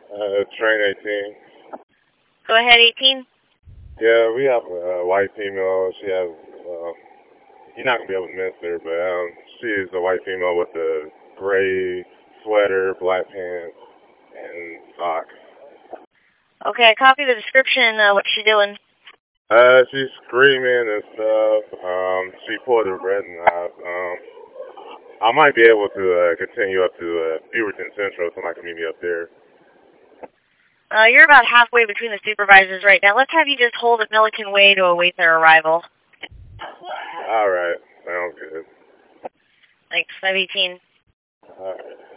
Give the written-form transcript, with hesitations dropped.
Train 18. Go ahead, 18. Yeah, we have a white female. She has, you're not going to be able to miss her, but she is a white female with a gray sweater, black pants, and socks. Okay, I copy the description. What's she doing? She's screaming and stuff. She pulled her bread knife. I might be able to continue up to Beaverton Central. Somebody can meet me up there. You're about halfway between the supervisors right now. Let's have you just hold at Milliken Way to await their arrival. All right. Sounds good. Thanks, 518. All right.